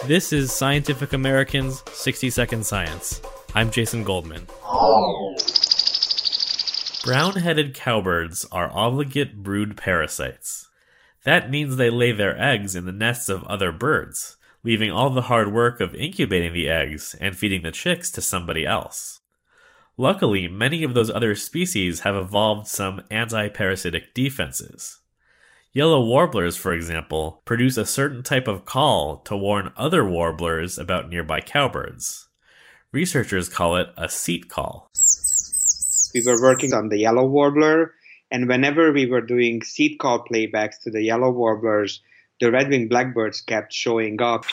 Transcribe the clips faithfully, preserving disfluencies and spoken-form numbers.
This is Scientific American's sixty second Science. I'm Jason Goldman. Brown-headed cowbirds are obligate brood parasites. That means they lay their eggs in the nests of other birds, leaving all the hard work of incubating the eggs and feeding the chicks to somebody else. Luckily, many of those other species have evolved some anti-parasitic defenses. Yellow warblers, for example, produce a certain type of call to warn other warblers about nearby cowbirds. Researchers call it a seat call. We were working on the yellow warbler, and whenever we were doing seat call playbacks to the yellow warblers, the red-winged blackbirds kept showing up.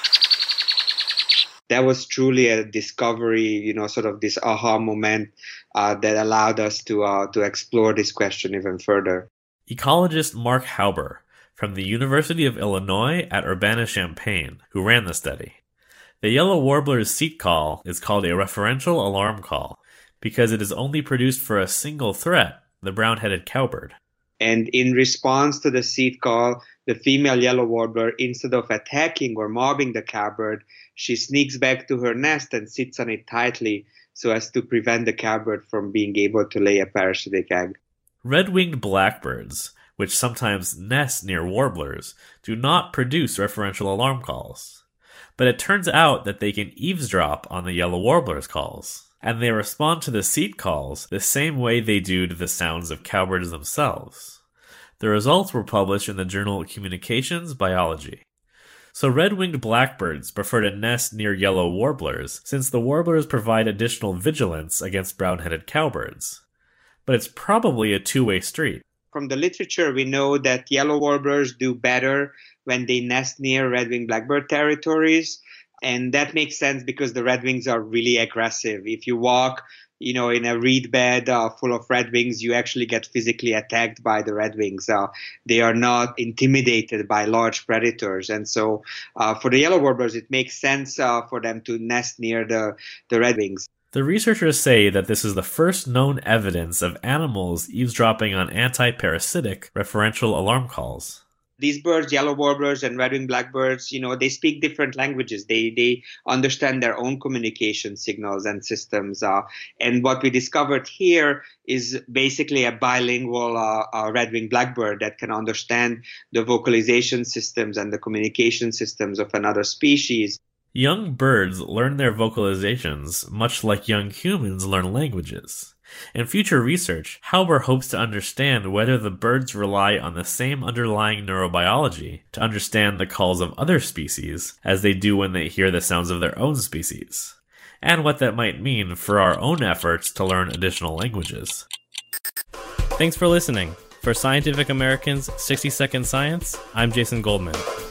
That was truly a discovery, you know, sort of this aha moment uh, that allowed us to uh, to explore this question even further. Ecologist Mark Hauber from the University of Illinois at Urbana-Champaign, who ran the study. The yellow warbler's seat call is called a referential alarm call because it is only produced for a single threat, the brown-headed cowbird. And in response to the seat call, the female yellow warbler, instead of attacking or mobbing the cowbird, she sneaks back to her nest and sits on it tightly so as to prevent the cowbird from being able to lay a parasitic egg. Red-winged blackbirds, which sometimes nest near warblers, do not produce referential alarm calls. But it turns out that they can eavesdrop on the yellow warbler's calls, and they respond to the seat calls the same way they do to the sounds of cowbirds themselves. The results were published in the journal Communications Biology. So red-winged blackbirds prefer to nest near yellow warblers, since the warblers provide additional vigilance against brown-headed cowbirds. But it's probably a two-way street. From the literature, we know that yellow warblers do better when they nest near red-winged blackbird territories. And that makes sense because the redwings are really aggressive. If you walk, you know, in a reed bed uh, full of redwings, you actually get physically attacked by the redwings. Uh, they are not intimidated by large predators. And so uh, for the yellow warblers, it makes sense uh, for them to nest near the, the redwings. The researchers say that this is the first known evidence of animals eavesdropping on anti-parasitic referential alarm calls. These birds, yellow warblers and red-winged blackbirds, you know, they speak different languages. They they understand their own communication signals and systems. Uh, and what we discovered here is basically a bilingual uh, uh, red-winged blackbird that can understand the vocalization systems and the communication systems of another species. Young birds learn their vocalizations much like young humans learn languages. In future research, Hauber hopes to understand whether the birds rely on the same underlying neurobiology to understand the calls of other species as they do when they hear the sounds of their own species, and what that might mean for our own efforts to learn additional languages. Thanks for listening. For Scientific American's sixty second Science, I'm Jason Goldman.